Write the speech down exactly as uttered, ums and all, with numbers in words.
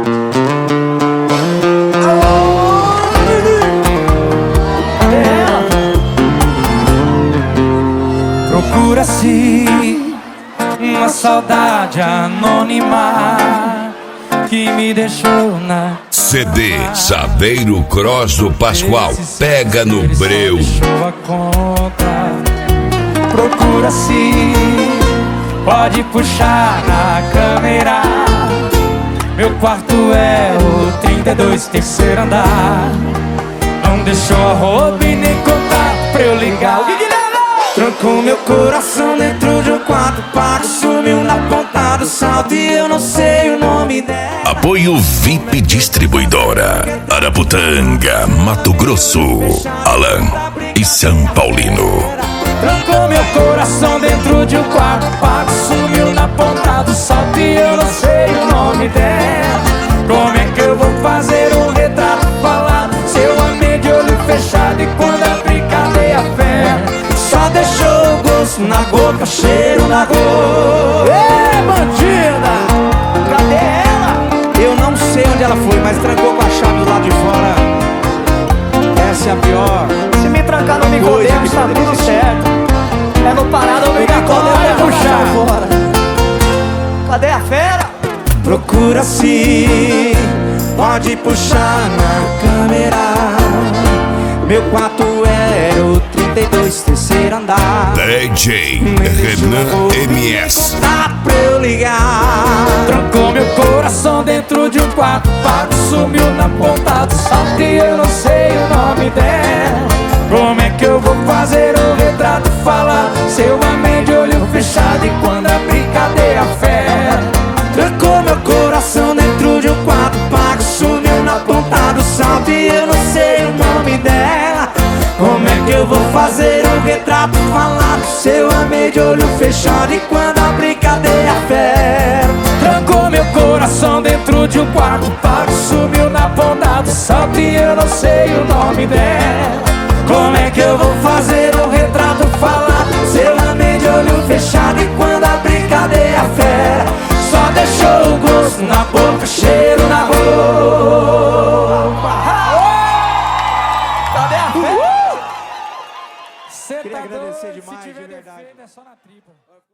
Procura-se uma saudade anônima que me deixou na C D Saveiro Cross do Pascoal, pega no breu. deixou a conta. Procura-se, pode puxar na câmera. Meu quarto é o trinta e dois, terceiro andar. Não deixou a roupa e nem contato pra eu ligar. Trancou meu coração dentro de um quarto parque, sumiu na ponta do salto e eu não sei o nome dela. Apoio V I P Distribuidora, Araputanga, Mato Grosso, Alan e São Paulino. Trancou meu coração dentro de um quarto parque, sumiu na ponta do salto e eu não sei o nome dela. Como é que eu vou fazer um retrato falado se eu amei de olho fechado e quando abri cadê a fé? Só deixou o gosto na boca, cheiro na rua. Ê, bandida! Cadê ela? Eu não sei onde ela foi, mas trancou com a chave do lado de fora. Essa é a pior. Se me trancar no Nicodemos, tá tudo certo. É no parada obrigatório, Nicodemos, vai puxar puxar. fora. Cadê a fera? Procura-se, pode puxar na câmera. Meu quarto era o trinta e dois, terceiro andar. D J Renan M S. Dá pra eu ligar. Trancou meu coração dentro de um quarto parque, sumiu na ponta do salto e eu não sei o nome dela. Como é que eu vou fazer um retrato falar se eu amei de olho fechado e quando abri cadê a fé? Trancou meu coração dentro de um quarto parque, sumiu na ponta do salto e eu não sei o nome dela. Como é que eu vou fazer um retrato falado se eu amei de olho fechado e quando abri cadê a fé? Trancou meu coração dentro de um quarto parque, sumiu na ponta do salto e eu não sei o nome dela. Como é que eu vou fazer um retrato falado se eu amei de olho fechado e quando abri cadê a fé? Só deixou o gosto na boca, cheiro na roupa. Cadê a fera? Cê Queria tá agradecer doido, demais, se tiver de verdade. defeito é só na tripa.